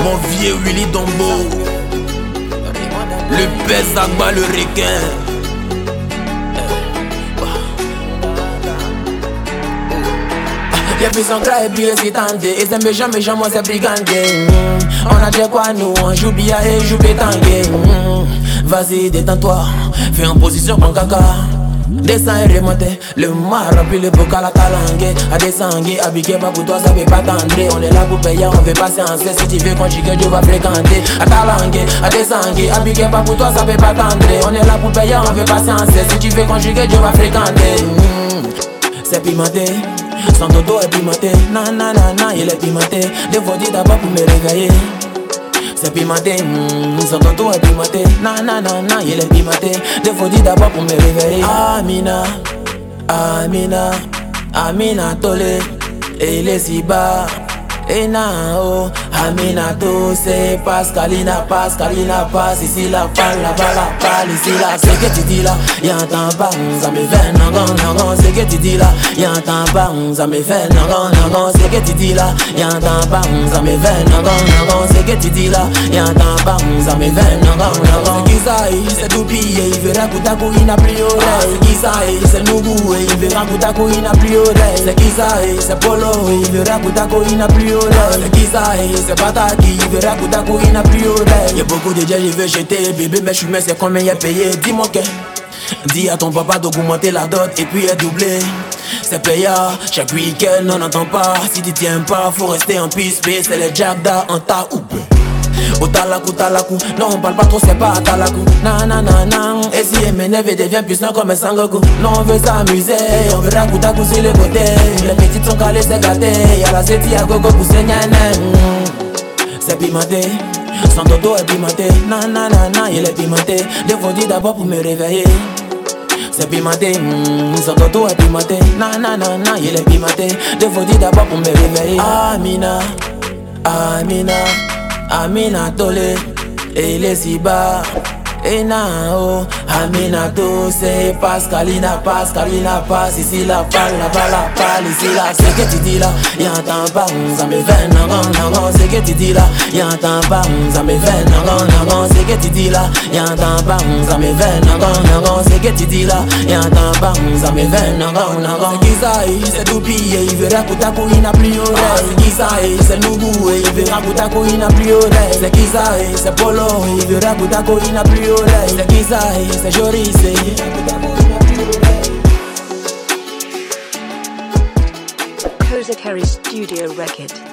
Mon vieux Willy Dombo, le pèse Agba le requin. Y'a plus son craie et puis c'est tenté. Et c'est méchant, moi c'est brigandé. On a déjà quoi nous, on joue bien et joue pétangué. Vas-y, détends-toi, fais en position pour caca. Descends et remontez, le mar remplit le bocal à talanguer. À descendre, habillé pas pour toi, ça veut pas t'entrer. On est là pour payer, on veut patienter. Si tu veux conjuguer, Dieu va fréquenter. À talanguer, à descendre, habillé pas pour toi, ça veut pas t'entrer. On est là pour payer, on veut patienter. Si tu veux conjuguer, Dieu va fréquenter. C'est pimenté, son dodo est pimenté. Nanana, il est pimenté. Des fois dit d'abord pour me réveiller. C'est pimenté, son tonton est pimenté. Nanana, il est pimenté. Des fois dit d'abord pour me réveiller. Amina, Amina, Amina Tolé. Et il est si bas. Et Nao, Aminato, c'est Pascalina, Pascalina, passe ici la balle, ici là, c'est que tu dis là, y'a un temps pas, ça me fait non, c'est que tu dis là, y'a un temps pas, ça me fait non, c'est que tu dis là, y'a un temps pas, ça me fait non, c'est que tu dis là, y'a un temps pas, ça me fait non, c'est qui ça, c'est tout pillé, il verra Koutakou, il n'a plus oreille, c'est qui ça, c'est Nougou, il verra Koutakou, il n'a plus oreille, c'est qui ça, c'est Polo, il verra Koutakou, il n'a plus oreille. C'est qui ça, c'est Pataki, il verra Koutakou, il n'a plus oreille. Y'a beaucoup de gens, je veux jeter, bébé, mais je suis c'est combien y'a payé, dis-moi que. Dis à ton papa d'augmenter la dot et puis est doublé. C'est payant, chaque week-end on n'entend pas. Si tu tiens pas, faut rester en piste, c'est les Jagda en ta oupe. Au talakou, non on parle pas trop, c'est pas à talakou. Nanana, et si MNF devient puissant comme un Sangoku. Non on veut s'amuser, on verra Koutakou sur le côté. Les petites sont calées, c'est gâté. Y'a la zeti à gogo pour se nyanen. C'est pimenté, son dodo est pimenté. Nanana, il est pimenté. Des fois dit d'abord pour me réveiller. C'est pimenté, son dodo est pimenté. Nanana, il est pimenté. Des fois dit d'abord pour me réveiller. Amina, Amina, Amina Tolé, et il est si bas. Et Nao, Aminato, c'est Pascalina, Pascalina, passe ici la balle, ici là, c'est que tu dis là, y'a un temps pas, ça me fait non, c'est que tu dis là, y'a un temps pas, ça me fait non, c'est que tu dis là, y'a un temps pas, ça me fait non, c'est que tu dis là, y'a un temps pas, ça me fait non, c'est qui ça, c'est tout pillé, il verra Koutakou, il n'a plus oreille, c'est qui ça, c'est Nougou, il verra Koutakou, il n'a plus oreille, c'est qui ça, c'est Polo, il verra Koutakou, il n'a plus oreille. C'est qui ça, c'est Joris. Koza Kerry Studio Record.